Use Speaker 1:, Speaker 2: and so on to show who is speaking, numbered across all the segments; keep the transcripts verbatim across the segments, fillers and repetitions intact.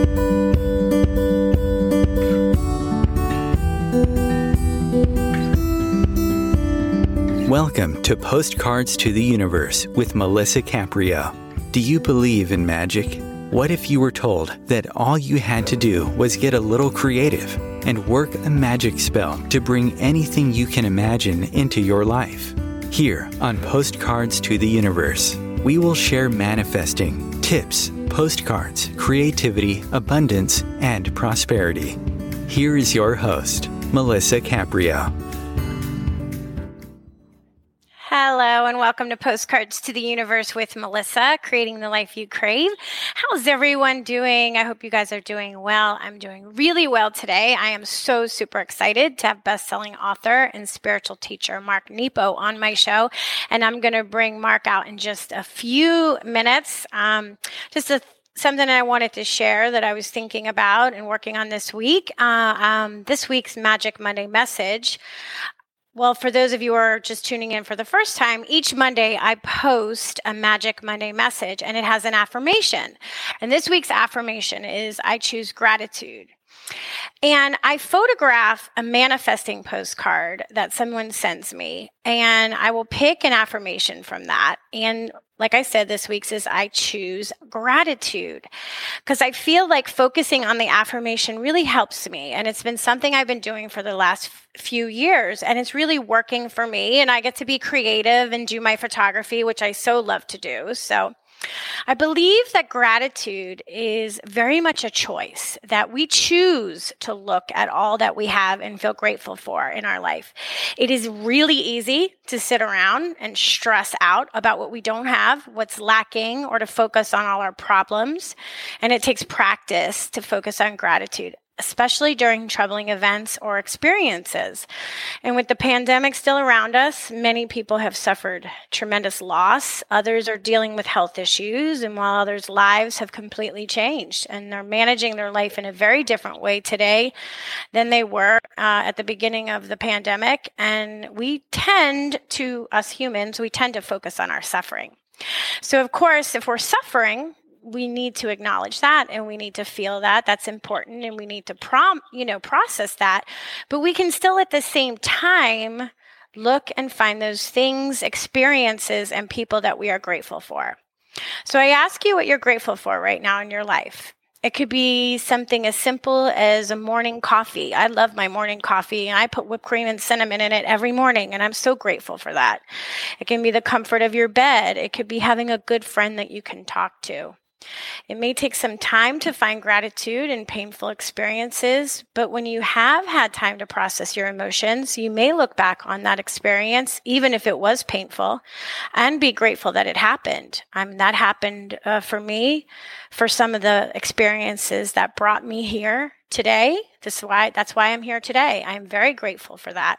Speaker 1: Welcome to Postcards to the Universe with Melissa Caprio. Do you believe in magic? What if you were told that all you had to do was get a little creative and work a magic spell to bring anything you can imagine into your life? Here on Postcards to the Universe, we will share manifesting, tips, postcards, creativity, abundance, and prosperity. Here is your host, Melissa Caprio.
Speaker 2: Hello and welcome to Postcards to the Universe with Melissa, creating the life you crave. How's everyone doing? I hope you guys are doing well. I'm doing really well today. I am so super excited to have best-selling author and spiritual teacher Mark Nepo on my show, and I'm going to bring Mark out in just a few minutes. Um, just a Something I wanted to share that I was thinking about and working on this week. Uh, um, this week's Magic Monday message. Well, for those of you who are just tuning in for the first time, each Monday I post a Magic Monday message and it has an affirmation. And this week's affirmation is, I choose gratitude. And I photograph a manifesting postcard that someone sends me, and I will pick an affirmation from that. And like I said, this week's is I choose gratitude, because I feel like focusing on the affirmation really helps me. And it's been something I've been doing for the last f- few years, and it's really working for me. And I get to be creative and do my photography, which I so love to do. So I believe that gratitude is very much a choice, that we choose to look at all that we have and feel grateful for in our life. It is really easy to sit around and stress out about what we don't have, what's lacking, or to focus on all our problems. And it takes practice to focus on gratitude, especially during troubling events or experiences. And with the pandemic still around us, many people have suffered tremendous loss. Others are dealing with health issues, and while others' lives have completely changed, and they're managing their life in a very different way today than they were uh, at the beginning of the pandemic. And we tend to, us humans, we tend to focus on our suffering. So of course, if we're suffering, we need to acknowledge that, and we need to feel that. That's important, and we need to prom, you know, process that. But we can still, at the same time, look and find those things, experiences, and people that we are grateful for. So I ask you what you're grateful for right now in your life. It could be something as simple as a morning coffee. I love my morning coffee, and I put whipped cream and cinnamon in it every morning, and I'm so grateful for that. It can be the comfort of your bed. It could be having a good friend that you can talk to. It may take some time to find gratitude in painful experiences, but when you have had time to process your emotions, you may look back on that experience, even if it was painful, and be grateful that it happened. Um, that happened uh, for me, for some of the experiences that brought me here today. This is why, that's why I'm here today. I'm very grateful for that.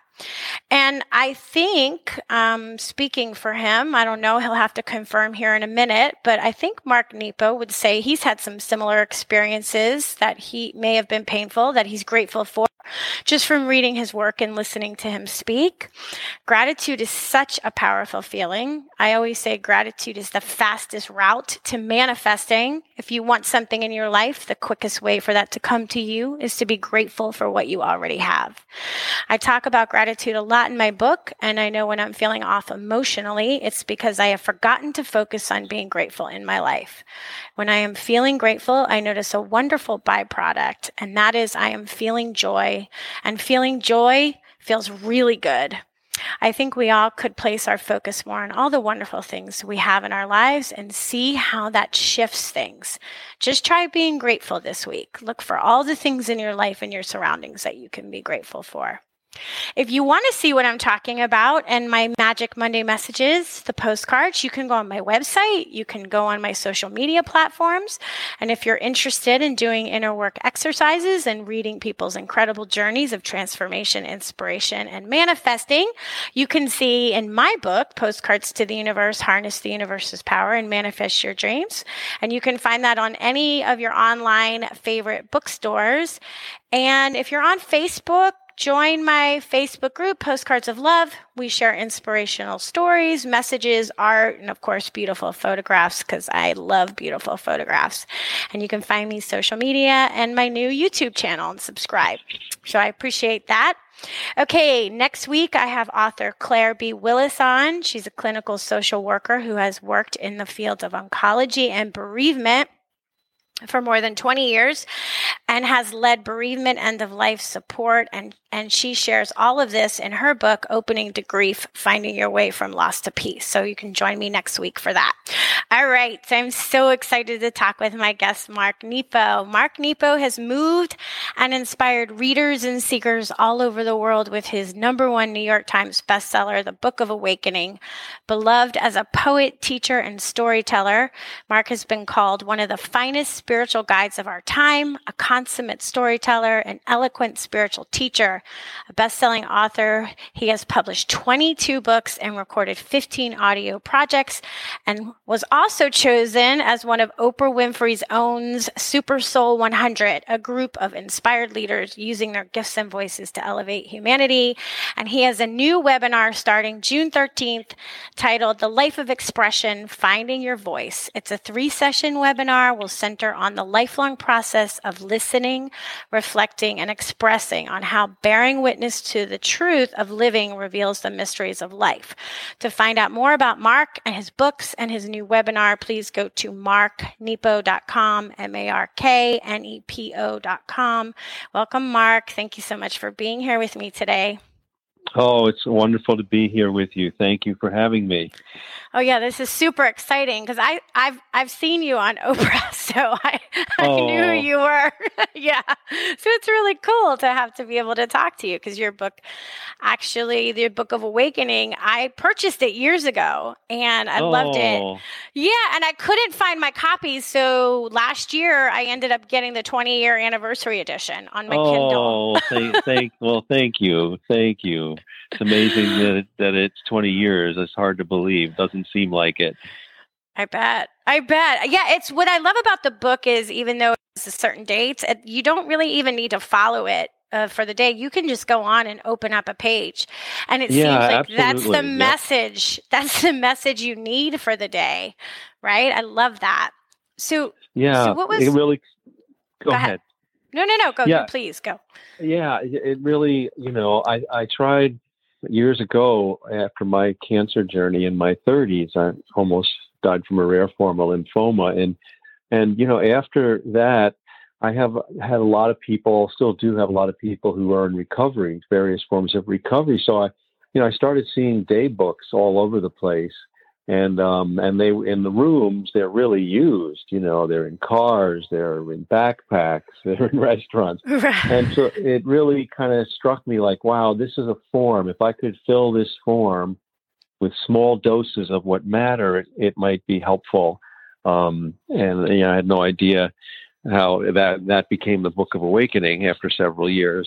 Speaker 2: And I think, um, speaking for him, I don't know, he'll have to confirm here in a minute, but I think Mark Nepo would say he's had some similar experiences that he may have been painful, that he's grateful for, just from reading his work and listening to him speak. Gratitude is such a powerful feeling. I always say gratitude is the fastest route to manifesting. If you want something in your life, the quickest way for that to come to you is to be grateful for what you already have. I talk about gratitude a lot in my book, and I know when I'm feeling off emotionally, it's because I have forgotten to focus on being grateful in my life. When I am feeling grateful, I notice a wonderful byproduct, and that is I am feeling joy, and feeling joy feels really good. I think we all could place our focus more on all the wonderful things we have in our lives and see how that shifts things. Just try being grateful this week. Look for all the things in your life and your surroundings that you can be grateful for. If you want to see what I'm talking about and my Magic Monday messages, the postcards, you can go on my website. You can go on my social media platforms. And if you're interested in doing inner work exercises and reading people's incredible journeys of transformation, inspiration, and manifesting, you can see in my book, Postcards to the Universe, Harness the Universe's Power and Manifest Your Dreams. And you can find that on any of your online favorite bookstores. And if you're on Facebook, join my Facebook group, Postcards of Love. We share inspirational stories, messages, art, and of course, beautiful photographs, because I love beautiful photographs. And you can find me social media and my new YouTube channel and subscribe. So I appreciate that. Okay, next week I have author Claire B. Willis on. She's a clinical social worker who has worked in the fields of oncology and bereavement for more than twenty years and has led bereavement end-of-life support. And, and she shares all of this in her book, Opening to Grief, Finding Your Way from Loss to Peace. So you can join me next week for that. All right. So I'm so excited to talk with my guest, Mark Nepo. Mark Nepo has moved and inspired readers and seekers all over the world with his number one New York Times bestseller, The Book of Awakening. Beloved as a poet, teacher, and storyteller, Mark has been called one of the finest spiritual guides of our time, a consummate storyteller, an eloquent spiritual teacher, a best-selling author. He has published twenty-two books and recorded fifteen audio projects, and was also chosen as one of Oprah Winfrey's own Super Soul one hundred, a group of inspired leaders using their gifts and voices to elevate humanity. And he has a new webinar starting June thirteenth titled The Life of Expression, Finding Your Voice. It's a three-session webinar. Will center on the lifelong process of listening, reflecting, and expressing on how bearing witness to the truth of living reveals the mysteries of life. To find out more about Mark and his books and his new webinar, please go to mark nepo dot com, M A R K N E P O dot com. Welcome, Mark. Thank you so much for being here with me today.
Speaker 3: Oh, it's wonderful to be here with you. Thank you for having me.
Speaker 2: Oh yeah, this is super exciting because I I've I've seen you on Oprah, so I, I
Speaker 3: oh.
Speaker 2: knew who you were. Yeah, so it's really cool to have to be able to talk to you because your book, actually, the Book of Awakening, I purchased it years ago and I
Speaker 3: oh.
Speaker 2: loved it. Yeah, and I couldn't find my copies, so last year I ended up getting the twenty-year anniversary edition on my
Speaker 3: oh,
Speaker 2: Kindle.
Speaker 3: thank, thank, well, thank you, thank you. It's amazing that it, that it's twenty years. It's hard to believe. Doesn't seem like it.
Speaker 2: I bet. I bet. Yeah, it's what I love about the book is even though it's a certain date, you don't really even need to follow it uh, for the day. You can just go on and open up a page. And it
Speaker 3: yeah,
Speaker 2: seems like
Speaker 3: absolutely.
Speaker 2: that's the
Speaker 3: Yep.
Speaker 2: message. That's the message you need for the day, right? I love that. So,
Speaker 3: yeah,
Speaker 2: so what was...
Speaker 3: it really, go,
Speaker 2: go
Speaker 3: ahead.
Speaker 2: ahead. No, no, no. Go.
Speaker 3: Yeah.
Speaker 2: No, please go.
Speaker 3: Yeah, it it really, you know, I, I tried years ago after my cancer journey in my thirties. I almost died from a rare form of lymphoma. And, and, you know, after that, I have had a lot of people, still do have a lot of people who are in recovery, various forms of recovery. So I, you know, I started seeing day books all over the place. And um, and they in the rooms, they're really used. You know, they're in cars, they're in backpacks, they're in restaurants. And so it really kind of struck me like, wow, this is a form. If I could fill this form with small doses of what matter, it, it might be helpful. Um, and you know, I had no idea how that that became the Book of Awakening after several years.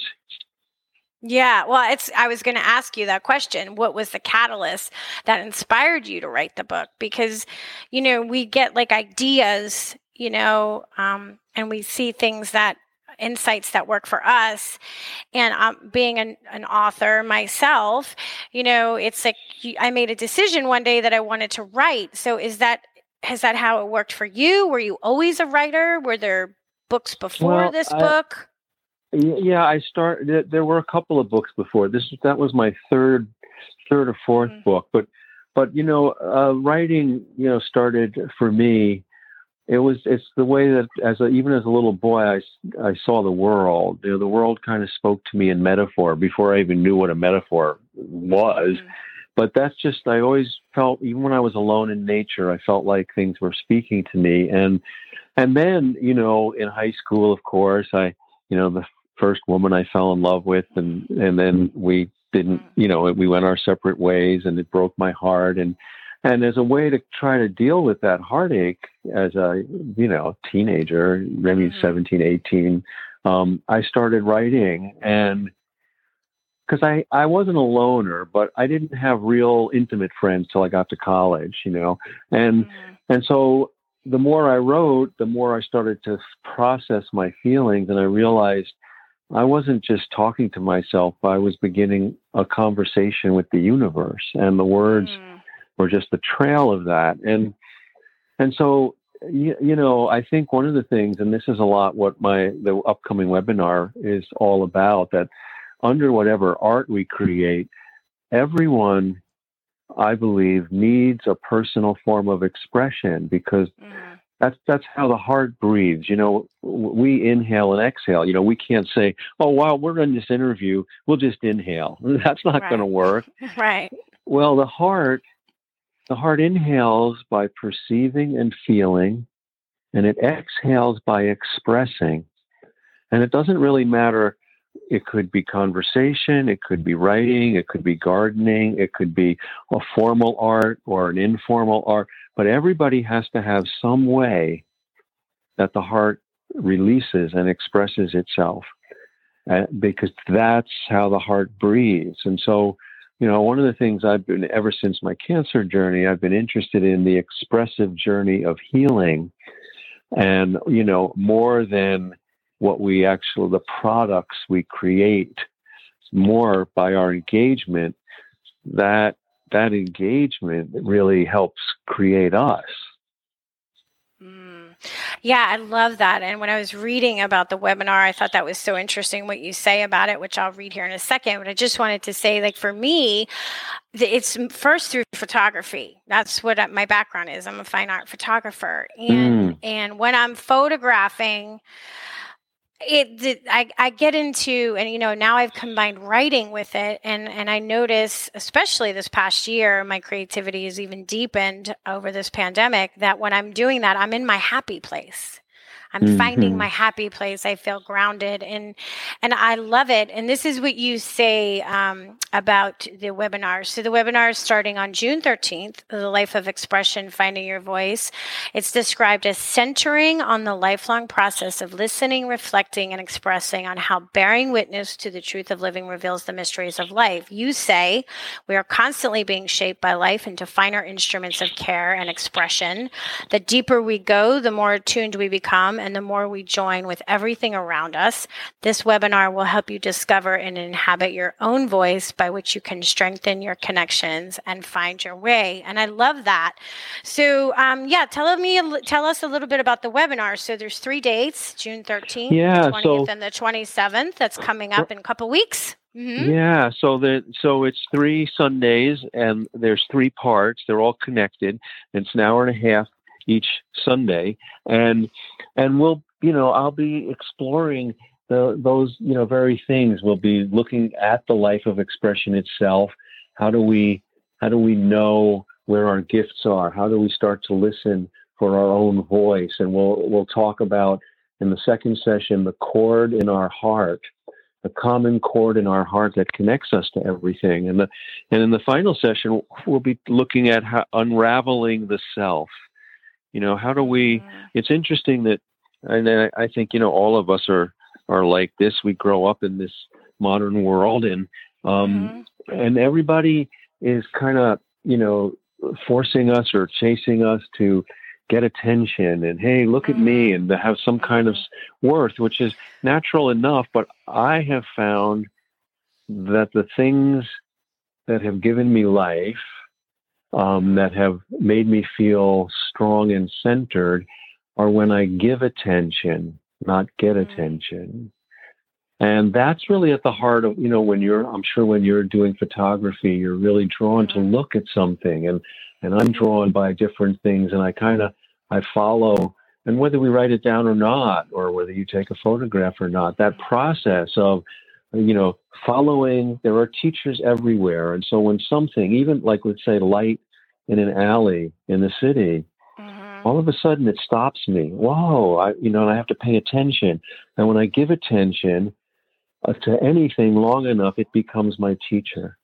Speaker 2: Yeah, well, it's. I was going to ask you that question. What was the catalyst that inspired you to write the book? Because, you know, we get like ideas, you know, um, and we see things that, insights that work for us. And um, being an, an author myself, you know, it's like I made a decision one day that I wanted to write. So is that, is that how it worked for you? Were you always a writer? Were there books before
Speaker 3: well,
Speaker 2: this
Speaker 3: I-
Speaker 2: book?
Speaker 3: Yeah, I started. There were a couple of books before this. That was my third, third or fourth mm-hmm. book. But, but you know, uh, writing, you know, started for me. It was. It's the way that, as a, even as a little boy, I, I saw the world. You know, the world kind of spoke to me in metaphor before I even knew what a metaphor was. Mm-hmm. But that's just. I always felt, even when I was alone in nature, I felt like things were speaking to me. And, and then, you know, in high school, of course, I, you know, the first woman I fell in love with, and, and then we didn't, you know, we went our separate ways, and it broke my heart. And, and as a way to try to deal with that heartache as a, you know, teenager, maybe mm-hmm. seventeen, eighteen, um, I started writing. And because I, I wasn't a loner, but I didn't have real intimate friends till I got to college, you know, and, mm-hmm. and so the more I wrote, the more I started to process my feelings, and I realized I wasn't just talking to myself. I was beginning a conversation with the universe, and the words mm. were just the trail of that. And and so, you, you know, I think one of the things, and this is a lot what my the upcoming webinar is all about, that under whatever art we create, everyone, I believe, needs a personal form of expression, because mm. That's that's how the heart breathes. You know, we inhale and exhale. You know, we can't say, "Oh, while we're in this interview, we'll just inhale." That's not right. going to work.
Speaker 2: Right.
Speaker 3: Well, the heart, the heart inhales by perceiving and feeling, and it exhales by expressing. And it doesn't really matter. It could be conversation, it could be writing, it could be gardening, it could be a formal art or an informal art, but everybody has to have some way that the heart releases and expresses itself, uh, because that's how the heart breathes. And so, you know, one of the things I've been, ever since my cancer journey, I've been interested in the expressive journey of healing, and, you know, more than what we actually, the products we create, more by our engagement, that that engagement really helps create us.
Speaker 2: Mm. Yeah, I love that. And when I was reading about the webinar, I thought that was so interesting what you say about it, which I'll read here in a second. But I just wanted to say, like, for me, it's first through photography. That's what my background is. I'm a fine art photographer. And, mm. and when I'm photographing, It, I, I get into, and, you know, now I've combined writing with it. And, and I notice, especially this past year, my creativity has even deepened over this pandemic, that when I'm doing that, I'm in my happy place. I'm mm-hmm. finding my happy place. I feel grounded, and and I love it. And this is what you say um, about the webinar. So the webinar is starting on June thirteenth, The Life of Expression, Finding Your Voice. It's described as centering on the lifelong process of listening, reflecting, and expressing on how bearing witness to the truth of living reveals the mysteries of life. You say we are constantly being shaped by life into finer instruments of care and expression. The deeper we go, the more attuned we become, and the more we join with everything around us. This webinar will help you discover and inhabit your own voice, by which you can strengthen your connections and find your way. And I love that. So, um, yeah, tell me, tell us a little bit about the webinar. So there's three dates: June thirteenth,
Speaker 3: yeah,
Speaker 2: the twentieth,
Speaker 3: so,
Speaker 2: and the twenty-seventh. That's coming up in a couple weeks. Mm-hmm.
Speaker 3: Yeah, so the so it's three Sundays, and there's three parts. They're all connected. It's an hour and a half each Sunday, and and we'll, you know, I'll be exploring the those, you know, very things. We'll be looking at the life of expression itself. How do we how do we know where our gifts are? How do we start to listen for our own voice? And we'll we'll talk about, in the second session, the chord in our heart, the common chord in our heart that connects us to everything. And the and in the final session, we'll be looking at how unraveling the self. You know, how do we, it's interesting that, and I think, you know, all of us are, are like this. We grow up in this modern world, and, um, mm-hmm. and everybody is kind of, you know, forcing us or chasing us to get attention, and, hey, look mm-hmm. at me, and to have some kind of worth, which is natural enough. But I have found that the things that have given me life, Um, that have made me feel strong and centered, are when I give attention, not get mm-hmm. attention. And that's really at the heart of, you know, when you're, I'm sure when you're doing photography, you're really drawn mm-hmm. to look at something, and, and I'm drawn by different things, and I kind of, I follow, and whether we write it down or not, or whether you take a photograph or not, that process of, you know, following, there are teachers everywhere. And so when something, even like, let's say, light in an alley in the city, mm-hmm. all of a sudden it stops me. Whoa, I, you know, and I have to pay attention. And when I give attention uh, to anything long enough, it becomes my teacher.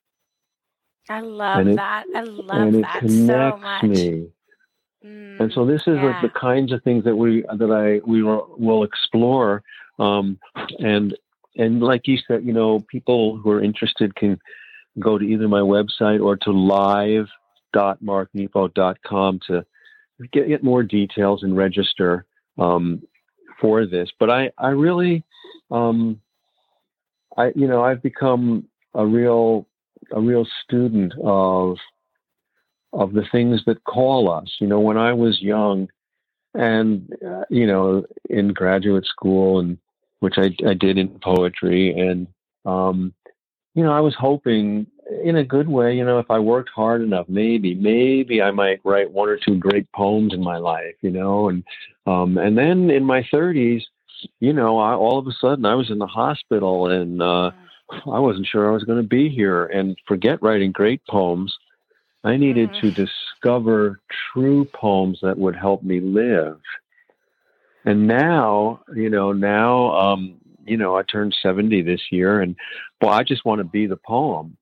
Speaker 2: I love
Speaker 3: it,
Speaker 2: that. I love
Speaker 3: and
Speaker 2: that
Speaker 3: it connects
Speaker 2: so much.
Speaker 3: me. Mm, and so this is
Speaker 2: yeah.
Speaker 3: like the kinds of things that we that I we will, will explore. Um, and and like you said, you know, people who are interested can go to either my website or to live dot mark nepo dot com to get, get more details and register um, for this. But I I really um, I, you know, I've become a real, a real student of, of the things that call us. You know, when I was young and, uh, you know, in graduate school, and which I, I did in poetry, and, um, you know, I was hoping in a good way, you know, if I worked hard enough, maybe, maybe I might write one or two great poems in my life, you know, and, um, and then in my thirties, you know, I, all of a sudden I was in the hospital, and, uh, I wasn't sure I was going to be here. And forget writing great poems. I needed mm. to discover true poems that would help me live. And now, you know, now, um, you know, I turned seventy this year, and well, I just want to be the poem.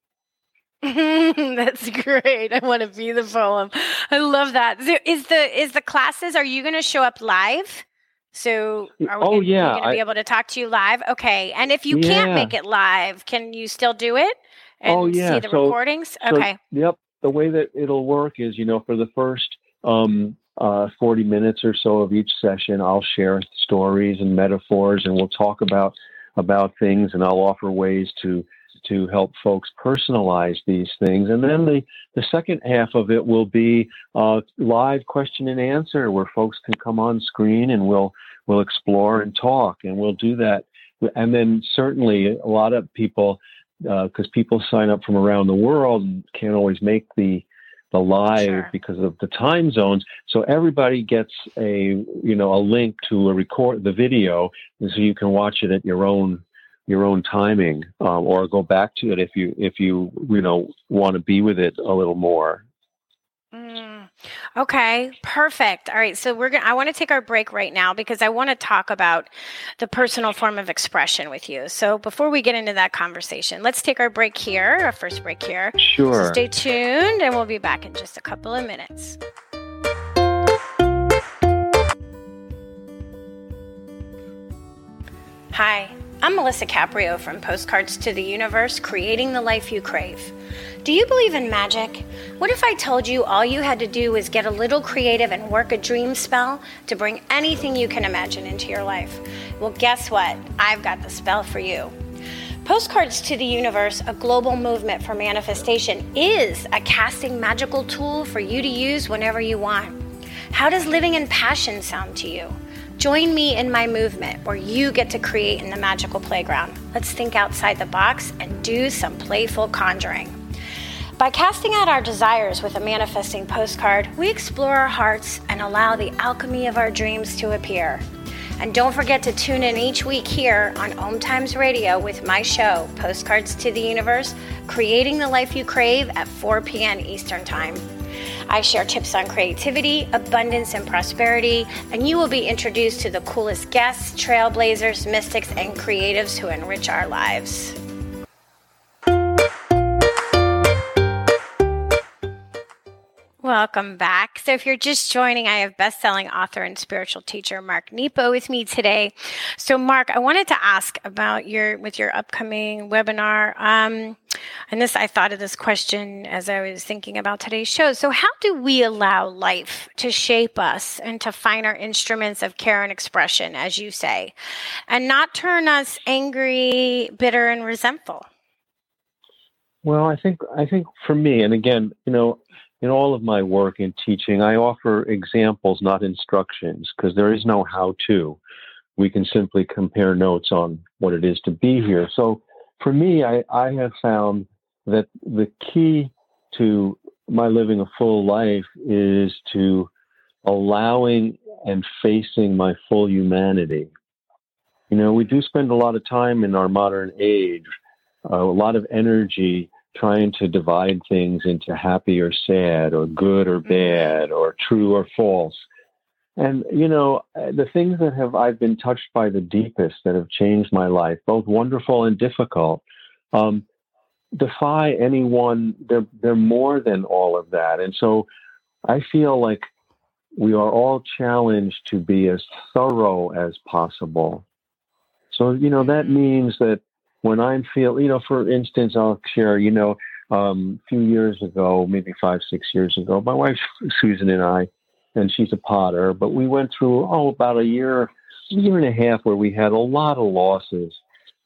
Speaker 2: That's great. I want to be the poem. I love that. So is the is the classes? Are you going to show up live? So, are we
Speaker 3: oh
Speaker 2: gonna,
Speaker 3: yeah,
Speaker 2: going to be able to talk to you live? Okay. And if you
Speaker 3: yeah.
Speaker 2: can't make it live, can you still do it and
Speaker 3: oh, yeah.
Speaker 2: see the
Speaker 3: so,
Speaker 2: recordings? Okay.
Speaker 3: So, yep. The way that it'll work is, you know, for the first um, uh, forty minutes or so of each session, I'll share stories and metaphors, and we'll talk about about things, and I'll offer ways to to help folks personalize these things. And then the, the second half of it will be uh, live question and answer, where folks can come on screen and we'll we'll explore and talk, and we'll do that. And then certainly a lot of people, because uh, people sign up from around the world and can't always make the the live sure. because of the time zones. So everybody gets a you know a link to a record the video, and so you can watch it at your own your own timing, um, or go back to it if you if you you know want to be with it a little more.
Speaker 2: Mm, okay, perfect. All right, so we're gonna. I want to take our break right now because I want to talk about the personal form of expression with you. So before we get into that conversation, let's take our break here, our first break here.
Speaker 3: Sure.
Speaker 2: So stay tuned, and we'll be back in just a couple of minutes. Hi, I'm Melissa Caprio from Postcards to the Universe, creating the life you crave. Do you believe in magic? What if I told you all you had to do was get a little creative and work a dream spell to bring anything you can imagine into your life? Well, guess what? I've got the spell for you. Postcards to the Universe, a global movement for manifestation, is a casting magical tool for you to use whenever you want. How does living in passion sound to you? Join me in my movement where you get to create in the magical playground. Let's think outside the box and do some playful conjuring. By casting out our desires with a manifesting postcard, we explore our hearts and allow the alchemy of our dreams to appear. And don't forget to tune in each week here on Om Times Radio with my show, Postcards to the Universe, creating the life you crave at four p.m. Eastern Time. I share tips on creativity, abundance, and prosperity, and you will be introduced to the coolest guests, trailblazers, mystics, and creatives who enrich our lives. Welcome back. So if you're just joining, I have best-selling author and spiritual teacher Mark Nepo with me today. So Mark, I wanted to ask about your with your upcoming webinar. Um, and this, I thought of this question as I was thinking about today's show. So how do we allow life to shape us and to find our instruments of care and expression, as you say, and not turn us angry, bitter, and resentful?
Speaker 3: Well, I think I think for me, and again, you know, in all of my work and teaching, I offer examples, not instructions, because there is no how-to. We can simply compare notes on what it is to be here. So for me, I, I have found that the key to my living a full life is to allowing and facing my full humanity. You know, we do spend a lot of time in our modern age, uh, a lot of energy trying to divide things into happy or sad, or good or bad, or true or false. And, you know, the things that have I've been touched by the deepest, that have changed my life, both wonderful and difficult, um, defy anyone. They're, they're more than all of that. And so I feel like we are all challenged to be as thorough as possible. So, you know, that means that when I'm feel, you know, for instance, I'll share, you know, um, a few years ago, maybe five, six years ago, my wife, Susan, and I, and she's a potter, but we went through, oh, about a year, year and a half where we had a lot of losses.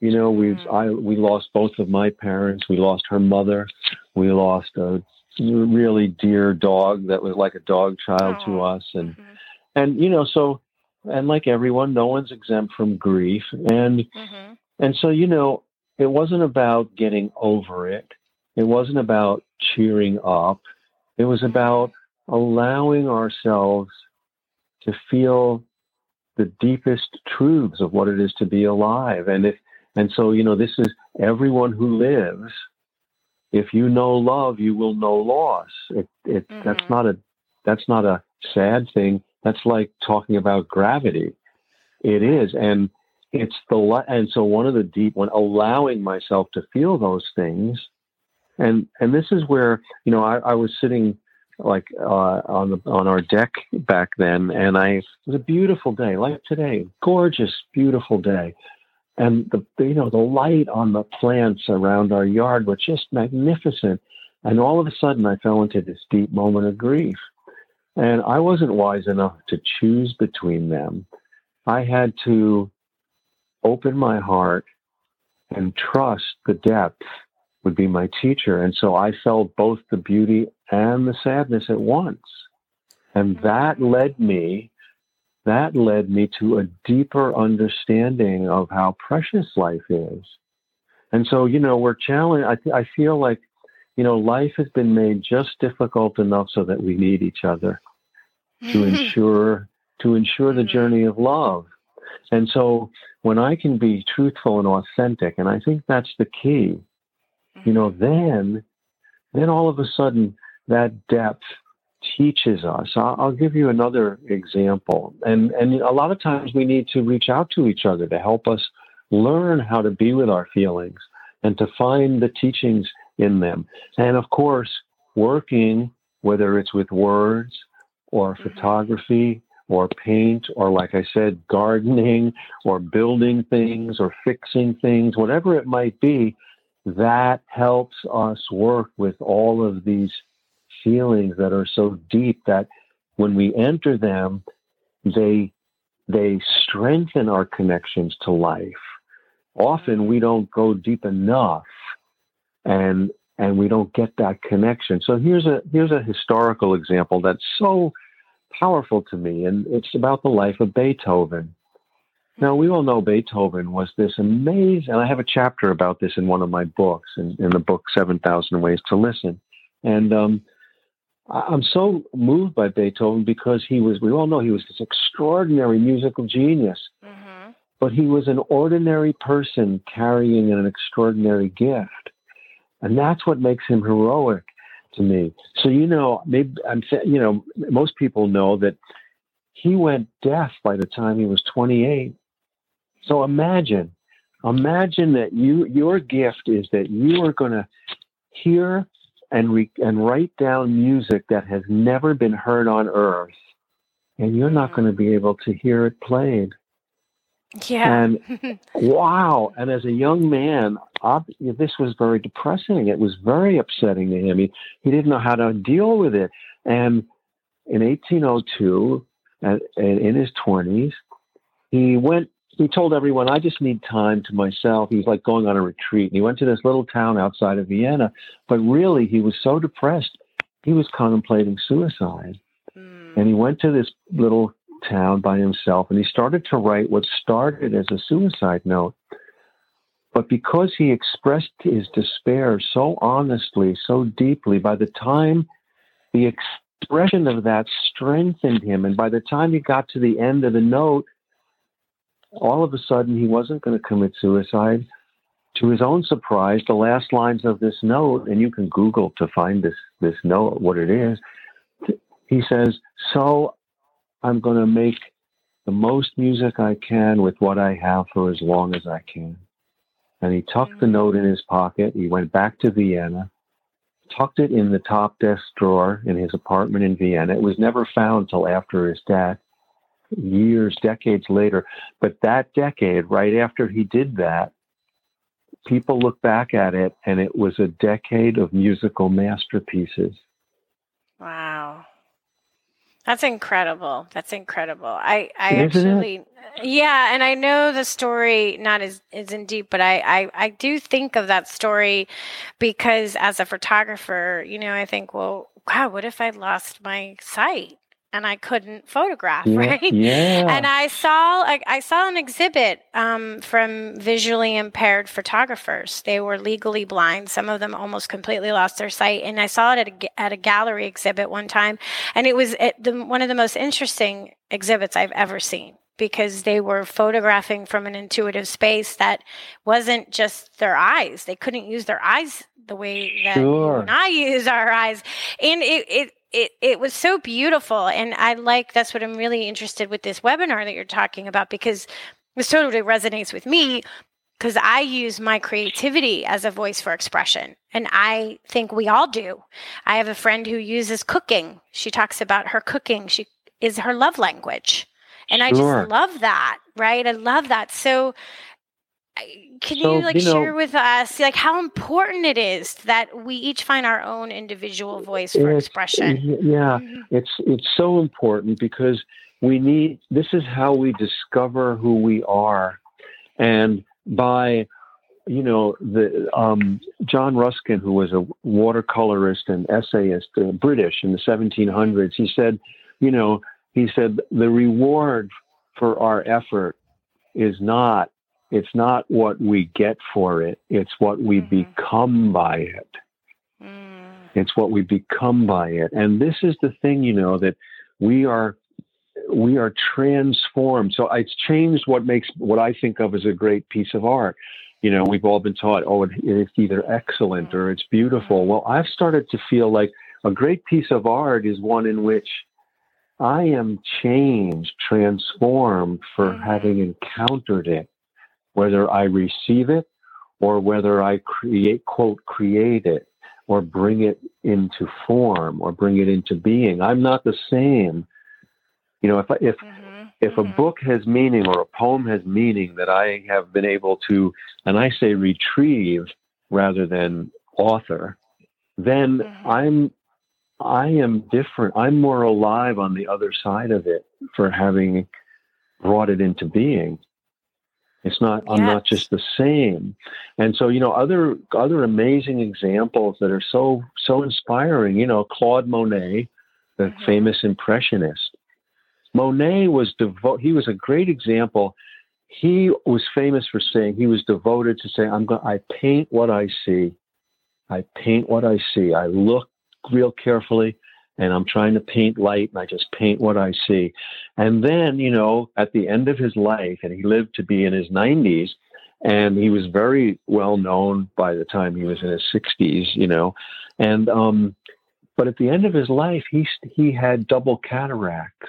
Speaker 3: You know, we've
Speaker 2: Mm.
Speaker 3: I we lost both of my parents. We lost her mother. We lost a really dear dog that was like a dog child
Speaker 2: Oh.
Speaker 3: to us, and
Speaker 2: Mhm.
Speaker 3: and you know, so and like everyone, no one's exempt from grief, and
Speaker 2: Mhm.
Speaker 3: and so you know, it wasn't about getting over it. It wasn't about cheering up. It was about allowing ourselves to feel the deepest truths of what it is to be alive. And if, and so, you know, this is everyone who lives. If you know love, you will know loss. It, it,
Speaker 2: Mhm.
Speaker 3: that's not a, that's not a sad thing. That's like talking about gravity. It is. And it's the, and so one of the deep, when allowing myself to feel those things, and, and this is where, you know, I, I was sitting like uh, on the on our deck back then, and I it was a beautiful day, like today, gorgeous, beautiful day, and the, the you know the light on the plants around our yard was just magnificent, and all of a sudden I fell into this deep moment of grief, and I wasn't wise enough to choose between them. I had to open my heart and trust the depth would be my teacher. And so I felt both the beauty and the sadness at once. And that led me, that led me to a deeper understanding of how precious life is. And so, you know, we're challenged. I, th- I feel like, you know, life has been made just difficult enough so that we need each other to ensure, to ensure the journey of love. And so when I can be truthful and authentic, and I think that's the key, you know, then, then all of a sudden that depth teaches us. I'll, I'll give you another example. And, and a lot of times we need to reach out to each other to help us learn how to be with our feelings and to find the teachings in them. And of course, working, whether it's with words or mm-hmm. photography or paint, or like I said, gardening or building things or fixing things, whatever it might be, that helps us work with all of these feelings that are so deep that when we enter them, they they strengthen our connections to life. Often we don't go deep enough, and and we don't get that connection. So here's a here's a historical example that's so powerful to me, and it's about the life of Beethoven. Now, we all know Beethoven was this amazing, and I have a chapter about this in one of my books, in, in the book seven thousand Ways to Listen. And um, I'm so moved by Beethoven because he was, we all know he was this extraordinary musical genius, mm-hmm. but he was an ordinary person carrying an extraordinary gift. And that's what makes him heroic to me. So, you know, maybe I'm, you know, most people know that he went deaf by the time he was twenty-eight. So imagine, imagine that you, your gift is that you are going to hear and re, and write down music that has never been heard on earth, and you're not going to be able to hear it played.
Speaker 2: Yeah.
Speaker 3: And wow. And as a young man, ob- this was very depressing. It was very upsetting to him. He, he didn't know how to deal with it. And in eighteen oh two, at, in his twenties, he went, he told everyone, I just need time to myself. He was like going on a retreat. And he went to this little town outside of Vienna, but really he was so depressed, he was contemplating suicide. Mm. And he went to this little town by himself, and he started to write what started as a suicide note. But because he expressed his despair so honestly, so deeply, by the time the expression of that strengthened him, and by the time he got to the end of the note, all of a sudden he wasn't going to commit suicide. To his own surprise, the last lines of this note, and you can Google to find this, this note, what it is, he says, so I'm going to make the most music I can with what I have for as long as I can. And he tucked the note in his pocket. He went back to Vienna, tucked it in the top desk drawer in his apartment in Vienna. It was never found till after his death, years, decades later. But that decade, right after he did that, people look back at it, and it was a decade of musical masterpieces.
Speaker 2: Wow. That's incredible. That's incredible. I, I
Speaker 3: Isn't
Speaker 2: actually,
Speaker 3: it?
Speaker 2: yeah, and I know the story not as, as in deep, but I, I, I do think of that story because as a photographer, you know, I think, well, wow, what if I lost my sight and I couldn't photograph,
Speaker 3: Yeah,
Speaker 2: right? And
Speaker 3: yeah,
Speaker 2: I saw, I, I saw an exhibit um, from visually impaired photographers. They were legally blind. Some of them almost completely lost their sight. And I saw it at a, at a gallery exhibit one time. And it was it, the, one of the most interesting exhibits I've ever seen because they were photographing from an intuitive space that wasn't just their eyes. They couldn't use their eyes the way that you and
Speaker 3: sure.
Speaker 2: I use our eyes. And it, it, it, it was so beautiful. And I like, that's what I'm really interested with this webinar that you're talking about, because this totally resonates with me because I use my creativity as a voice for expression. And I think we all do. I have a friend who uses cooking. She talks about her cooking. She is her love language. And I just
Speaker 3: Sure.
Speaker 2: love that, right? I love that. So I- can
Speaker 3: So,
Speaker 2: you like
Speaker 3: you know,
Speaker 2: share with us like how important it is that we each find our own individual voice for
Speaker 3: it's,
Speaker 2: expression?
Speaker 3: yeah,
Speaker 2: Mhm.
Speaker 3: it's, it's so important because we need, this is how we discover who we are. And by, you know, the um, John Ruskin, who was a watercolorist and essayist, uh, British in the seventeen hundreds, he said, you know, he said, the reward for our effort is not, it's not what we get for it. It's what we
Speaker 2: Mhm.
Speaker 3: become by it.
Speaker 2: Mm.
Speaker 3: It's what we become by it. And this is the thing, you know, that we are, we are transformed. So it's changed what makes, what I think of as a great piece of art. You know, we've all been taught, oh, it, it's either excellent or it's beautiful. Well, I've started to feel like a great piece of art is one in which I am changed, transformed for
Speaker 2: Mhm.
Speaker 3: having encountered it, whether I receive it or whether I create, quote, create it or bring it into form or bring it into being. I'm not the same. You know, if I, if
Speaker 2: Mhm.
Speaker 3: if a
Speaker 2: Mhm.
Speaker 3: book has meaning or a poem has meaning that I have been able to, and I say retrieve rather than author, then
Speaker 2: Mhm.
Speaker 3: I'm I am different. I'm more alive on the other side of it for having brought it into being. It's not, I'm not
Speaker 2: Yes.
Speaker 3: just the same. And so, you know, other, other amazing examples that are so, so inspiring, you know, Claude Monet, the
Speaker 2: Mhm.
Speaker 3: famous impressionist. Monet was devoted, he was a great example. He was famous for saying, he was devoted to saying, I'm going, I paint what I see. I paint what I see. I look real carefully and I'm trying to paint light and I just paint what I see. And then, you know, at the end of his life, and he lived to be in his nineties, and he was very well known by the time he was in his sixties, you know, and, um, but at the end of his life, he, he had double cataracts.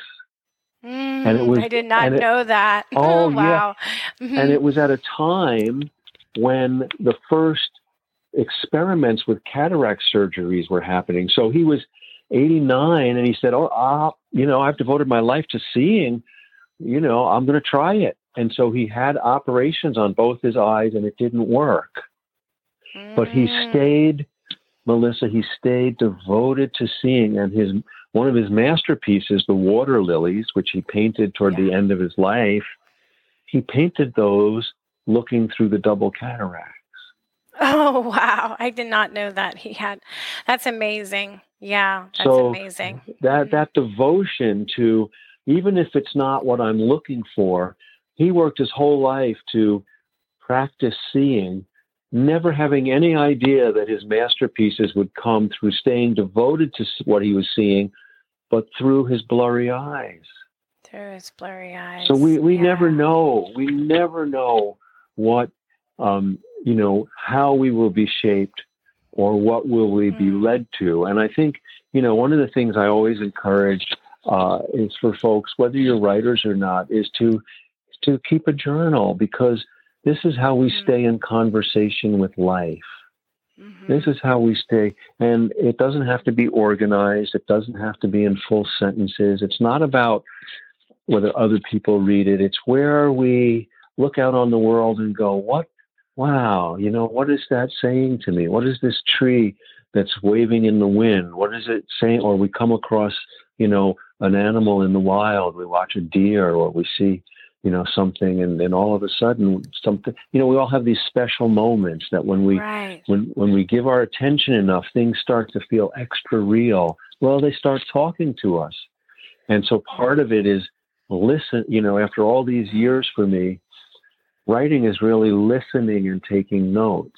Speaker 3: And it
Speaker 2: Mm,
Speaker 3: was,
Speaker 2: I did not
Speaker 3: and it,
Speaker 2: know that.
Speaker 3: oh yeah.
Speaker 2: Wow.
Speaker 3: And
Speaker 2: Mhm.
Speaker 3: it was at a time when the first experiments with cataract surgeries were happening. So he was eighty-nine and he said, oh, ah, you know, I've devoted my life to seeing, you know, I'm going to try it. And so he had operations on both his eyes and it didn't work. But he
Speaker 2: Mm.
Speaker 3: stayed, Melissa, he stayed devoted to seeing. And his, one of his masterpieces, the water lilies, which he painted toward
Speaker 2: Yeah.
Speaker 3: the end of his life, he painted those looking through the double cataract.
Speaker 2: Oh, wow. I did not know that he had. That's amazing. Yeah, that's
Speaker 3: So
Speaker 2: amazing.
Speaker 3: that
Speaker 2: Mhm.
Speaker 3: that devotion to, even if it's not what I'm looking for, he worked his whole life to practice seeing, never having any idea that his masterpieces would come through staying devoted to what he was seeing, but through his blurry eyes.
Speaker 2: Through his blurry
Speaker 3: So we,
Speaker 2: eyes.
Speaker 3: we never
Speaker 2: Yeah.
Speaker 3: know. We never know what, um, you know, how we will be shaped or what will we be
Speaker 2: Mm.
Speaker 3: led to. And I think, you know, one of the things I always encourage uh, is for folks, whether you're writers or not, is to to keep a journal, because this is how we
Speaker 2: Mhm.
Speaker 3: stay in conversation with life.
Speaker 2: Mhm.
Speaker 3: This is how we stay. And it doesn't have to be organized. It doesn't have to be in full sentences. It's not about whether other people read it. It's where we look out on the world and go, what, wow, you know, what is that saying to me? What is this tree that's waving in the wind? What is it saying? Or we come across, you know, an animal in the wild, we watch a deer, or we see, you know, something, and then all of a sudden something, you know, we all have these special moments that when we,
Speaker 2: right.
Speaker 3: when, when we give our attention enough, things start to feel extra real. Well, they start talking to us. And so part of it is listen, you know, after all these years for me, writing is really listening and taking notes.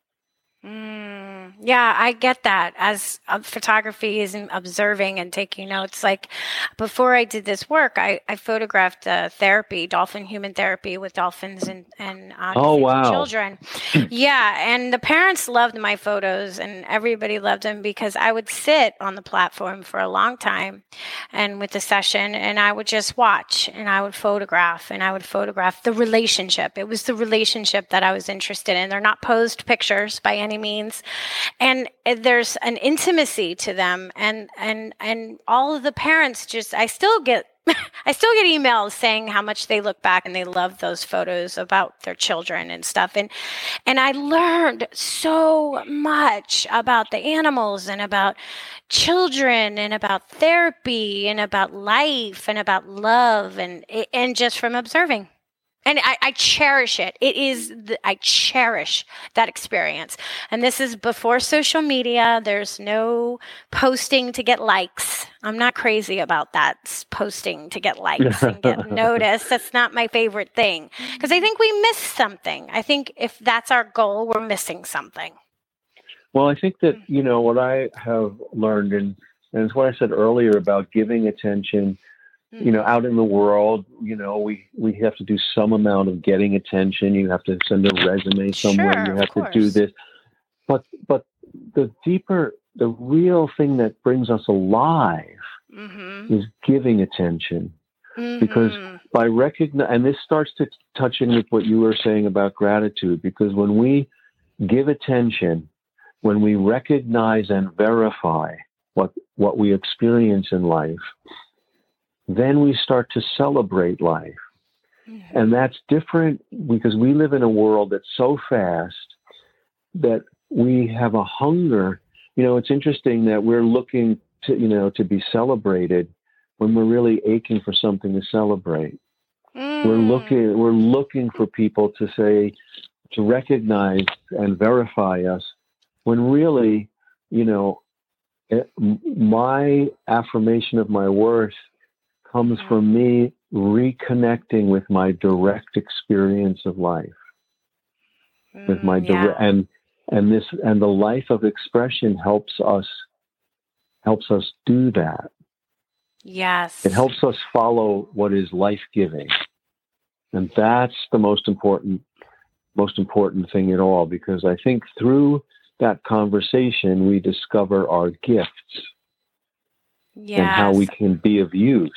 Speaker 2: Mm, yeah, I get that. As uh, photography is in observing and taking notes. Like before I did this work, I, I photographed uh, therapy, dolphin human therapy with dolphins and, and uh,
Speaker 3: oh, wow.
Speaker 2: children. Yeah. And the parents loved my photos and everybody loved them because I would sit on the platform for a long time and with the session, and I would just watch and I would photograph and I would photograph the relationship. It was the relationship that I was interested in. They're not posed pictures by any means. And there's an intimacy to them. And, and, and all of the parents just, I still get, I still get emails saying how much they look back and they love those photos about their children and stuff. And, and I learned so much about the animals and about children and about therapy and about life and about love and, and just from observing. And I, I cherish it. It is, the, I cherish that experience. And this is before social media. There's no posting to get likes. I'm not crazy about that, posting to get likes and get noticed. That's not my favorite thing. Because I think we miss something. I think if that's our goal, we're missing something.
Speaker 3: Well, I think that, you know, what I have learned, and, and it's what I said earlier about giving attention, you know, out in the world, you know, we, we have to do some amount of getting attention. You have to send a resume somewhere.
Speaker 2: Sure,
Speaker 3: you have
Speaker 2: to
Speaker 3: do this. But but the deeper, the real thing that brings us alive mm-hmm. is giving attention. Mm-hmm. Because by recognize, and this starts to touch in with what you were saying about gratitude, because when we give attention, when we recognize and verify what what we experience in life, then we start to celebrate life. Mm-hmm. And that's different because we live in a world that's so fast that we have a hunger. You know, it's interesting that we're looking to, you know, to be celebrated when we're really aching for something to celebrate. Mm. We're looking, we're looking for people to say, to recognize and verify us when really, you know, it, my affirmation of my worth comes from me reconnecting with my direct experience of life, mm, with my direct, yeah. and and this and the life of expression helps us helps us do that.
Speaker 2: Yes,
Speaker 3: it helps us follow what is life-giving, and that's the most important most important thing at all. Because I think through that conversation we discover our gifts, yes. and how we can be of use.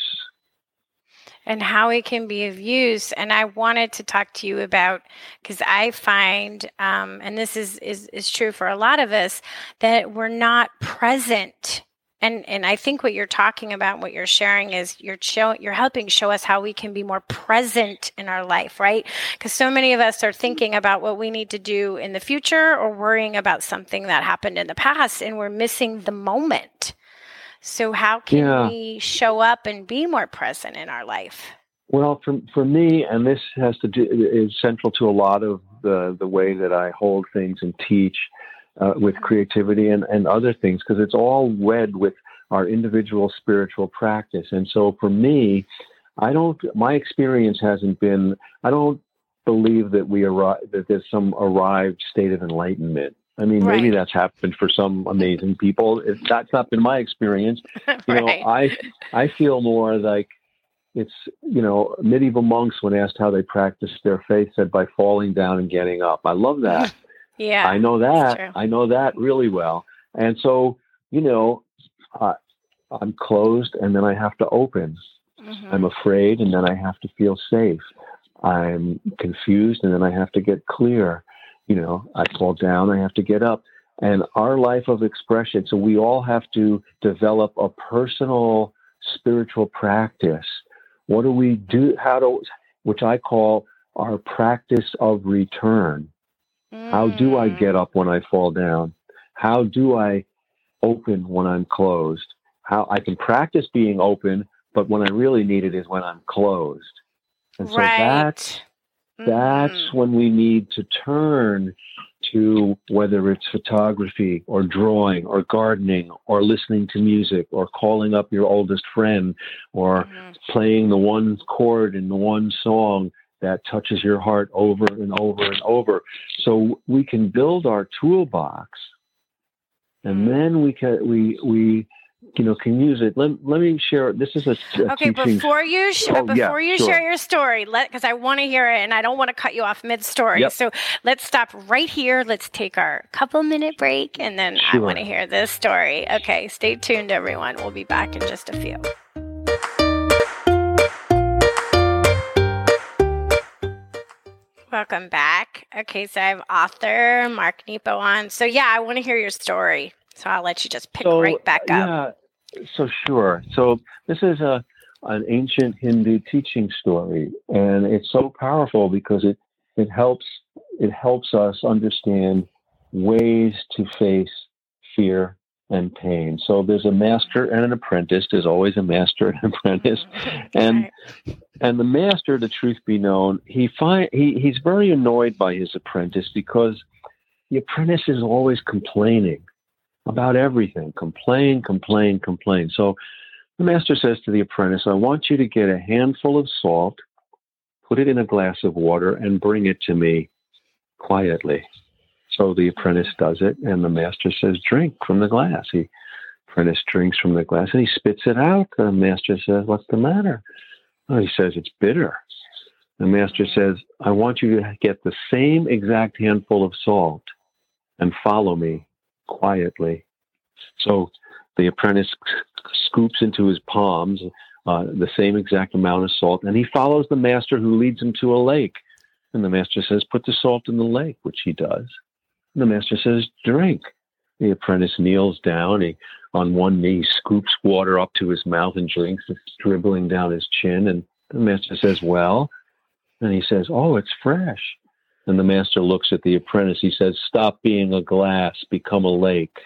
Speaker 2: And how it can be of use. And I wanted to talk to you about, because I find, um, and this is, is is true for a lot of us, that we're not present. And and I think what you're talking about, what you're sharing is you're show, you're helping show us how we can be more present in our life, right? Because so many of us are thinking about what we need to do in the future or worrying about something that happened in the past, and we're missing the moment. So how can yeah. we show up and be more present in our life?
Speaker 3: Well, for for me, and this has to do is central to a lot of the the way that I hold things and teach uh, with creativity and, and other things, because it's all wed with our individual spiritual practice. And so for me, I don't. My experience hasn't been. I don't believe that we arrive that there's some arrived state of enlightenment. I mean, right. maybe that's happened for some amazing people. It, that's not been my experience. You know, right. I I feel more like it's, you know, medieval monks, when asked how they practiced their faith, said by falling down and getting up. I love that.
Speaker 2: Yeah,
Speaker 3: I know that. I know that really well. And so, you know, uh, I'm closed and then I have to open. Mm-hmm. I'm afraid and then I have to feel safe. I'm confused and then I have to get clear. You know, I fall down, I have to get up. And our life of expression, so we all have to develop a personal spiritual practice. What do we do? How do, which I call our practice of return. Mm. How do I get up when I fall down? How do I open when I'm closed? how I can practice being open, but when I really need it is when I'm closed. And so
Speaker 2: right.
Speaker 3: that's,
Speaker 2: Mm-hmm.
Speaker 3: that's when we need to turn to, whether it's photography or drawing or gardening or listening to music or calling up your oldest friend or
Speaker 2: mm-hmm.
Speaker 3: playing the one chord in the one song that touches your heart over and over and over. So we can build our toolbox, and then we can we we you know can use it. Let, let me share. This is a, a
Speaker 2: okay.
Speaker 3: teaching.
Speaker 2: Before you sh-
Speaker 3: oh,
Speaker 2: before
Speaker 3: yeah,
Speaker 2: you
Speaker 3: sure.
Speaker 2: share your story, let because I want to hear it, and I don't want to cut you off mid story.
Speaker 3: Yep.
Speaker 2: So let's stop right here. Let's take our couple minute break, and then
Speaker 3: Sure.
Speaker 2: I want to hear this story. Okay, stay tuned, everyone. We'll be back in just a few. Welcome back. Okay, so I have author Mark Nepo on. So yeah, I want to hear your story. So I'll let you just pick
Speaker 3: so,
Speaker 2: right back up.
Speaker 3: Yeah, so sure. So this is a an ancient Hindu teaching story, and it's so powerful because it it helps it helps us understand ways to face fear and pain. So there's a master and an apprentice. There's always a master and an apprentice, and
Speaker 2: Right.
Speaker 3: and the master, the truth be known, he find he he's very annoyed by his apprentice because the apprentice is always complaining about everything. Complain, complain, complain. So the master says to the apprentice, I want you to get a handful of salt, put it in a glass of water, and bring it to me quietly. So the apprentice does it, and the master says, drink from the glass. The apprentice drinks from the glass, and he spits it out. The master says, what's the matter? Oh, he says, it's bitter. The master says, I want you to get the same exact handful of salt and follow me quietly. So the apprentice scoops into his palms uh, the same exact amount of salt, and he follows the master, who leads him to a lake. And the master says, put the salt in the lake, which he does. And the master says, drink. The apprentice kneels down. He, on one knee, scoops water up to his mouth and drinks. It's dribbling down his chin. And the master says, well, and he says, oh, it's fresh. And the master looks at the apprentice. He says, stop being a glass, become a lake.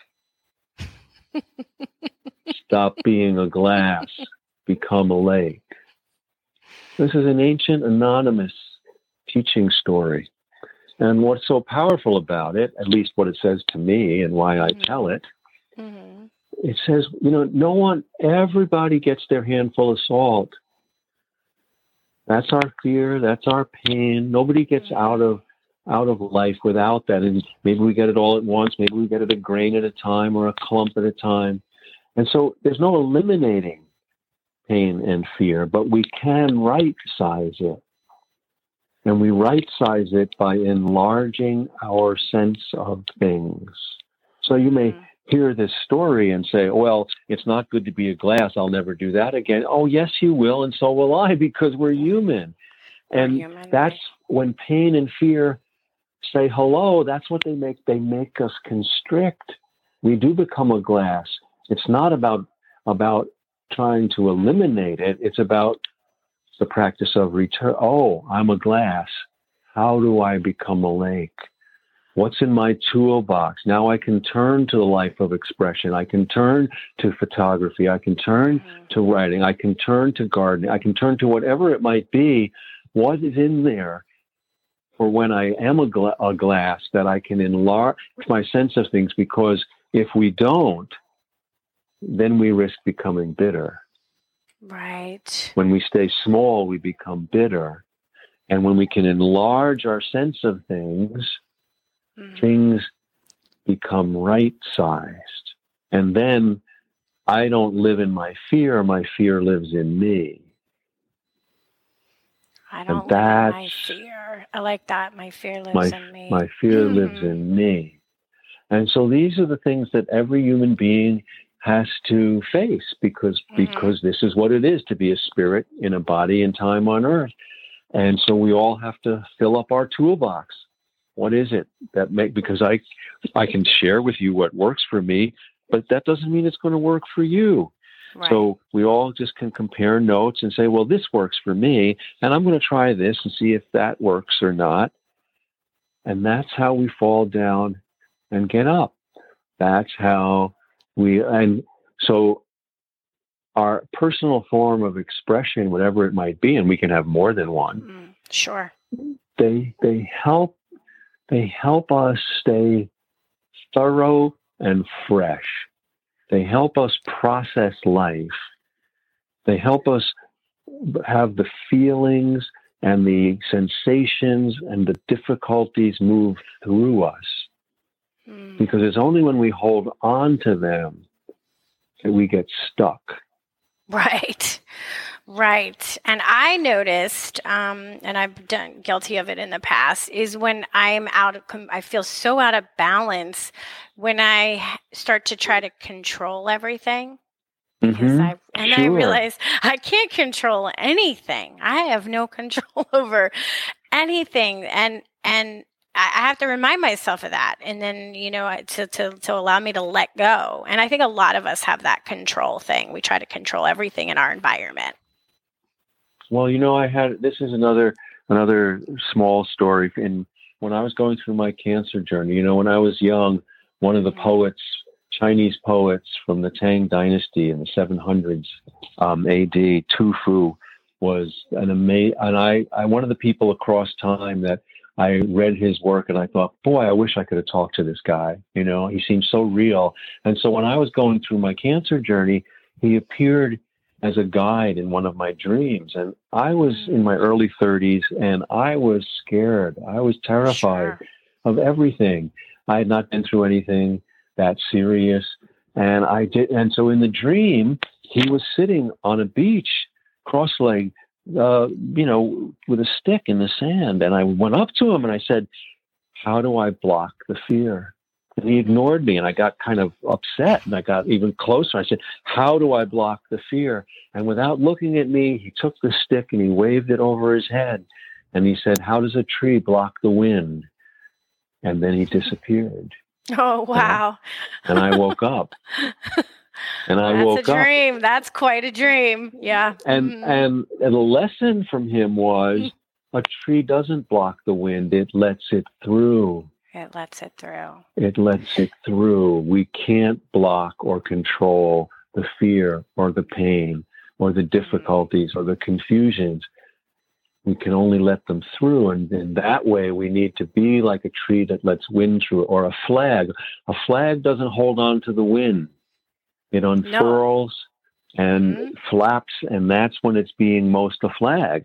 Speaker 3: Stop being a glass, become a lake. This is an ancient anonymous teaching story. And what's so powerful about it, at least what it says to me and why I tell it,
Speaker 2: Mm-hmm.
Speaker 3: it says, you know, no one, everybody gets their handful of salt. That's our fear. That's our pain. Nobody gets
Speaker 2: Mm-hmm.
Speaker 3: out of out of life without that. And maybe we get it all at once. Maybe we get it a grain at a time or a clump at a time. And so there's no eliminating pain and fear, but we can right size it. And we right size it by enlarging our sense of things. So you may
Speaker 2: Mm-hmm.
Speaker 3: hear this story and say, well, it's not good to be a glass. I'll never do that again. Oh, yes, you will. And so will I, because we're human. And
Speaker 2: We're human,
Speaker 3: that's
Speaker 2: right.
Speaker 3: when pain and fear say hello. That's what they make. They make us constrict. We do become a glass. It's not about, about trying to eliminate it. It's about the practice of return. Oh, I'm a glass. How do I become a lake? What's in my toolbox? Now I can turn to the life of expression. I can turn to photography. I can turn
Speaker 2: Mm-hmm.
Speaker 3: to writing. I can turn to gardening. I can turn to whatever it might be. What is in there for when I am a, gla- a glass that I can enlarge my sense of things? Because if we don't, then we risk becoming bitter.
Speaker 2: Right.
Speaker 3: When we stay small, we become bitter. And when we can enlarge our sense of things,
Speaker 2: Mm-hmm.
Speaker 3: things become right-sized. And then I don't live in my fear. My fear lives in me.
Speaker 2: I don't
Speaker 3: And
Speaker 2: live in my
Speaker 3: that's
Speaker 2: fear. I like that. My fear lives
Speaker 3: my,
Speaker 2: in me.
Speaker 3: my fear
Speaker 2: Mhm.
Speaker 3: lives in me. And so these are the things that every human being has to face because,
Speaker 2: Mhm.
Speaker 3: because this is what it is to be a spirit in a body and time on earth. And so we all have to fill up our toolbox. What is it that make, because I, I can share with you what works for me, but that doesn't mean it's going to work for you.
Speaker 2: Right.
Speaker 3: So we all just can compare notes and say, well, this works for me, and I'm going to try this and see if that works or not. And that's how we fall down and get up. That's how we, and so our personal form of expression, whatever it might be, and we can have more than one.
Speaker 2: Mm, sure.
Speaker 3: They they help they help us stay thorough and fresh. They help us process life. They help us have the feelings and the sensations and the difficulties move through us. Mm. Because it's only when we hold on to them that we get stuck.
Speaker 2: Right. Right. And I noticed, um, and I've done guilty of it in the past, is when I'm out of, I feel so out of balance when I start to try to control everything. Because
Speaker 3: mm-hmm.
Speaker 2: I, and
Speaker 3: sure.
Speaker 2: I realize I can't control anything. I have no control over anything. And, and I have to remind myself of that. And then, you know, to, to, to allow me to let go. And I think a lot of us have that control thing. We try to control everything in our environment.
Speaker 3: Well, you know, I had, this is another, another small story. In when I was going through my cancer journey, you know, when I was young, one of the mm-hmm. poets, Chinese poets from the Tang Dynasty in the seven hundreds um, A D, Tu Fu, was an amazing, and I, I, one of the people across time that I read his work and I thought, boy, I wish I could have talked to this guy. You know, he seemed so real. And so when I was going through my cancer journey, he appeared as a guide in one of my dreams. And I was in my early thirties and I was scared. I was terrified sure. of everything. I had not been through anything that serious. And I did. And so in the dream, he was sitting on a beach, cross-legged, uh, you know, with a stick in the sand. And I went up to him and I said, how do I block the fear? And he ignored me and I got kind of upset and I got even closer. I said, how do I block the fear? And without looking at me, he took the stick and he waved it over his head. And he said, how does a tree block the wind? And then he disappeared.
Speaker 2: Oh, wow.
Speaker 3: And I, and I woke up. And I
Speaker 2: That's
Speaker 3: woke
Speaker 2: a dream. Up. That's quite a dream. Yeah.
Speaker 3: And, mm-hmm. and and the lesson from him was a tree doesn't block the wind. It lets it through.
Speaker 2: It lets it through.
Speaker 3: It lets it through. We can't block or control the fear or the pain or the difficulties or the confusions. We can only let them through. And in that way, we need to be like a tree that lets wind through, or a flag. A flag doesn't hold on to the wind. It unfurls no. and mm-hmm. flaps, and that's when it's being most a flag.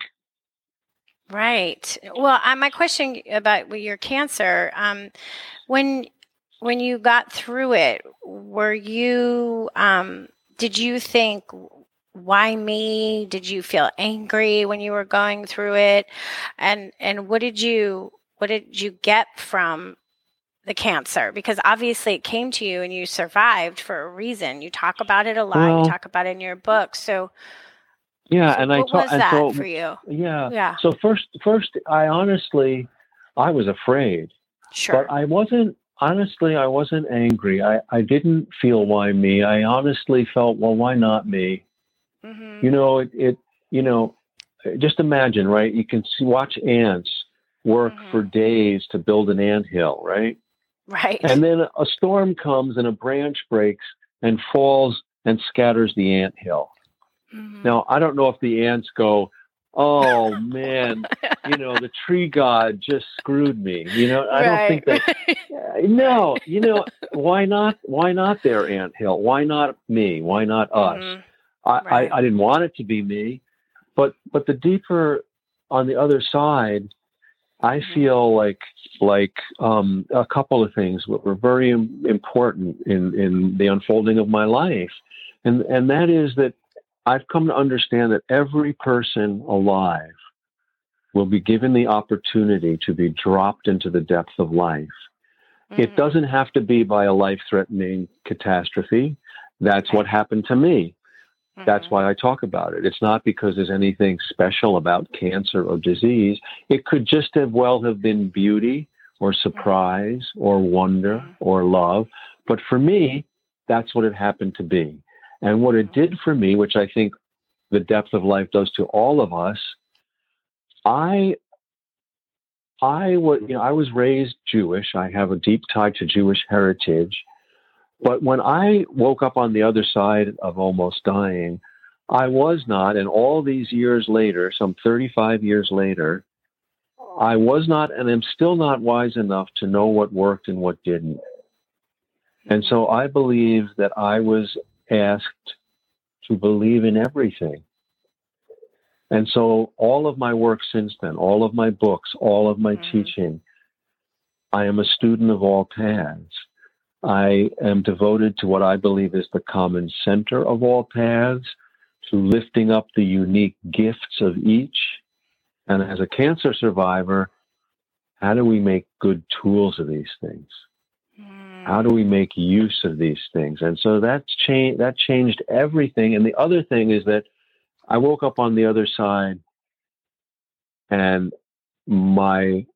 Speaker 2: Right. Well, uh, my question about your cancer, um, when when you got through it, were you, um, did you think, why me? Did you feel angry when you were going through it? And and what did you what did you get from the cancer? Because obviously it came to you and you survived for a reason. You talk about it a lot. Well, you talk about it in your book. So
Speaker 3: yeah,
Speaker 2: so
Speaker 3: and
Speaker 2: what
Speaker 3: I ta-
Speaker 2: was that
Speaker 3: so,
Speaker 2: for you?
Speaker 3: Yeah,
Speaker 2: yeah.
Speaker 3: So first, first, I honestly, I was afraid.
Speaker 2: Sure.
Speaker 3: But I wasn't. Honestly, I wasn't angry. I, I didn't feel why me. I honestly felt, well, why not me? Mm-hmm. You know, it, it. You know, just imagine, right? You can see, watch ants work mm-hmm. for days to build an anthill, right?
Speaker 2: Right.
Speaker 3: And then a storm comes and a branch breaks and falls and scatters the anthill. Mm-hmm. Now, I don't know if the ants go, oh, man, you know, the tree god just screwed me. You know, I
Speaker 2: right.
Speaker 3: don't think that. No, you know, why not? Why not their anthill? Why not me? Why not us?
Speaker 2: Mm-hmm.
Speaker 3: I,
Speaker 2: right.
Speaker 3: I, I didn't want it to be me. But but the deeper on the other side, I feel like like um, a couple of things were very important in, in the unfolding of my life. And and that is that I've come to understand that every person alive will be given the opportunity to be dropped into the depth of life. Mm-hmm. It doesn't have to be by a life-threatening catastrophe. That's right. What happened to me. Mm-hmm. That's why I talk about it. It's not because there's anything special about cancer or disease. It could just have well have been beauty or surprise mm-hmm. or wonder mm-hmm. or love. But for me, that's what it happened to be. And what it did for me, which I think the depth of life does to all of us, I, I was, you know, I was raised Jewish. I have a deep tie to Jewish heritage. But when I woke up on the other side of almost dying, I was not, and all these years later, some thirty-five years later, I was not and am still not wise enough to know what worked and what didn't. And so I believe that I was asked to believe in everything. And so all of my work since then, all of my books, all of my mm-hmm. teaching, I am a student of all paths. I am devoted to what I believe is the common center of all paths, to lifting up the unique gifts of each. And as a cancer survivor, how do we make good tools of these things? Mm. How do we make use of these things? And so that's changed, that changed everything. And the other thing is that I woke up on the other side and my,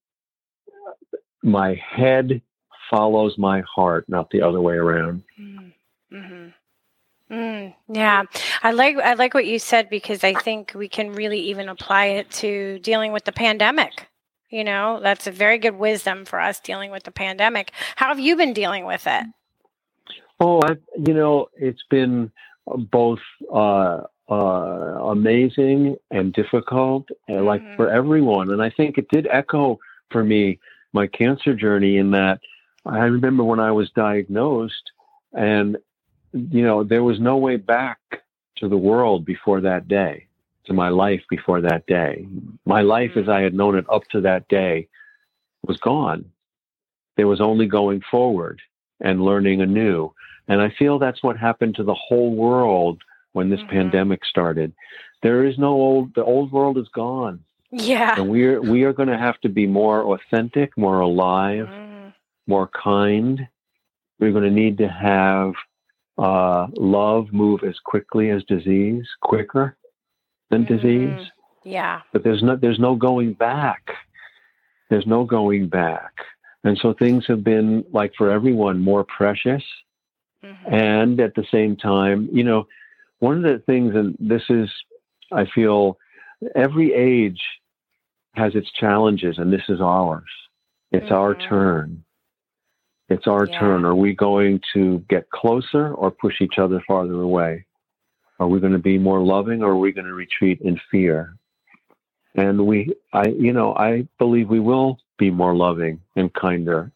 Speaker 3: my head follows my heart, not the other way around.
Speaker 2: Mm-hmm. Mm, yeah, I like I like what you said, because I think we can really even apply it to dealing with the pandemic. You know, that's a very good wisdom for us dealing with the pandemic. How have you been dealing with it?
Speaker 3: Oh, I, you know, it's been both uh, uh, amazing and difficult, and like mm-hmm. for everyone. And I think it did echo for me my cancer journey, in that I remember when I was diagnosed, and you know, there was no way back to the world before that day, to my life before that day. My life as I had known it up to that day was gone. There was only going forward and learning anew. And I feel that's what happened to the whole world when this mm-hmm. pandemic started. There is no old, the old world is gone.
Speaker 2: Yeah.
Speaker 3: And we're, we are going to have to be more authentic, more alive, mm. more kind. We're going to need to have Uh, love move as quickly as disease, quicker than mm-hmm. disease.
Speaker 2: Yeah.
Speaker 3: But there's no, there's no going back. There's no going back. And so things have been, like for everyone, more precious. Mm-hmm. And at the same time, you know, one of the things, and this is, I feel, every age has its challenges, and this is ours. It's mm-hmm. our turn. It's our yeah. turn. Are we going to get closer or push each other farther away? Are we going to be more loving, or are we going to retreat in fear? And we, I, you know, I believe we will be more loving and kinder.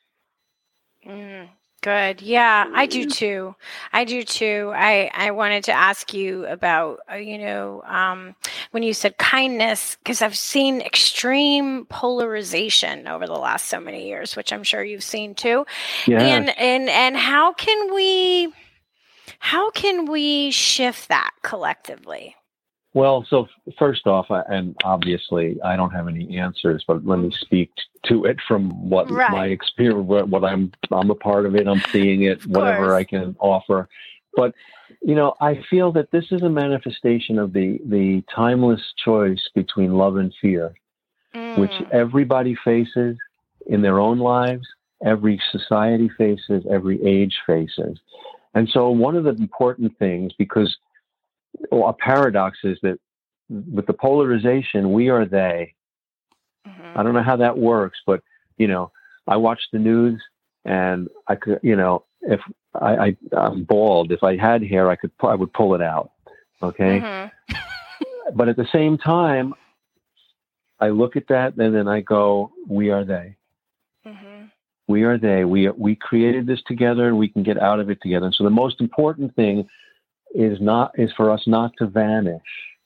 Speaker 2: Mm, good. Yeah, I do too. I do too. I, I wanted to ask you about, uh, you know, um, when you said kindness, because I've seen extreme polarization over the last so many years, which I'm sure you've seen too.
Speaker 3: Yeah.
Speaker 2: And, and, and how can we, how can we shift that collectively?
Speaker 3: Well, so first off, I, and obviously I don't have any answers, but let me speak to it from what right. my experience, what, what I'm, I'm a part of it. I'm seeing it, whatever I can offer. But, you know, I feel that this is a manifestation of the, the timeless choice between love and fear, mm. which everybody faces in their own lives, every society faces, every age faces. And so one of the important things, because well, a paradox is that with the polarization, we are they. Mm-hmm. I don't know how that works, but, you know, I watch the news and I could, you know, if I, I, I'm bald, if I had hair, I could, I would pull it out. Okay. Mm-hmm. But at the same time, I look at that and then I go, we are they. Mm-hmm. We are they. We, we created this together and we can get out of it together. And so the most important thing is not, is for us not to vanish,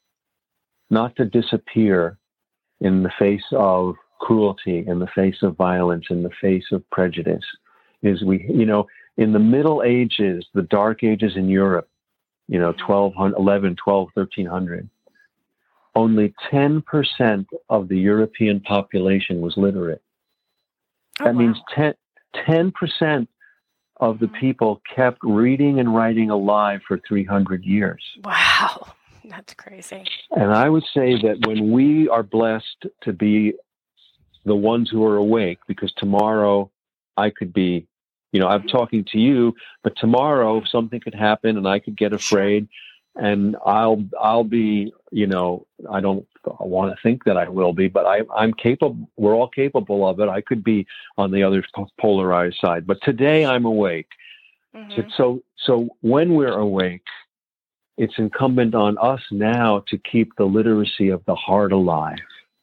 Speaker 3: not to disappear in the face of cruelty, in the face of violence, in the face of prejudice. Is we, you know, in the Middle Ages, the Dark Ages in Europe, you know, twelve hundred, eleven, twelve, thirteen hundred, only ten percent of the European population was literate.
Speaker 2: Oh,
Speaker 3: that
Speaker 2: wow.
Speaker 3: means ten percent of the people kept reading and writing alive for three hundred years.
Speaker 2: Wow, that's crazy.
Speaker 3: And I would say that when we are blessed to be the ones who are awake, because tomorrow I could be, you know, I'm talking to you, but tomorrow something could happen and I could get afraid and I'll, I'll be, you know, I don't I want to think that I will be, but I, I'm capable, we're all capable of it. I could be on the other polarized side, but today I'm awake. Mm-hmm. So, so when we're awake, it's incumbent on us now to keep the literacy of the heart alive.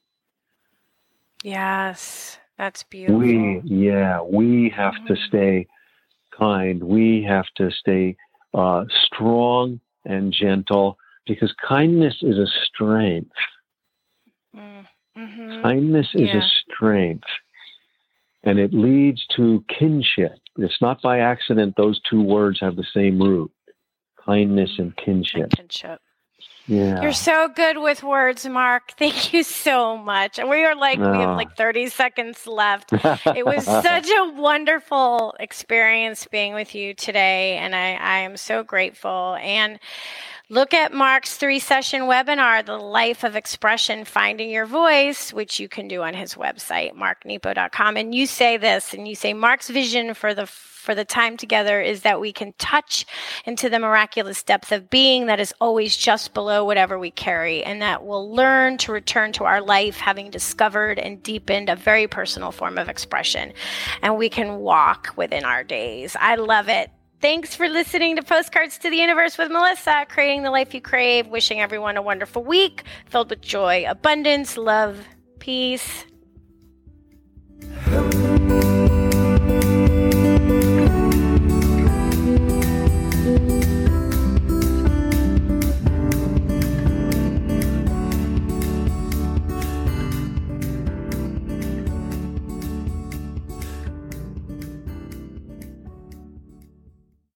Speaker 2: Yes, that's beautiful.
Speaker 3: We, yeah, we have mm-hmm. to stay kind. We have to stay uh, strong and gentle, because kindness is a strength. Mm-hmm. Kindness is yeah. a strength, and it leads to kinship. It's not by accident those two words have the same root, kindness and kinship.
Speaker 2: And kinship.
Speaker 3: Yeah.
Speaker 2: You're so good with words, Mark. Thank you so much. And we are like, oh. we have like thirty seconds left. It was such a wonderful experience being with you today. And I, I am so grateful. And look at Mark's three-session webinar, The Life of Expression, Finding Your Voice, which you can do on his website, mark nepo dot com. And you say this, and you say, Mark's vision for the for the time together is that we can touch into the miraculous depth of being that is always just below whatever we carry, and that we'll learn to return to our life having discovered and deepened a very personal form of expression, and we can walk within our days. I love it. Thanks for listening to Postcards to the Universe with Melissa, creating the life you crave. Wishing everyone a wonderful week filled with joy, abundance, love, peace.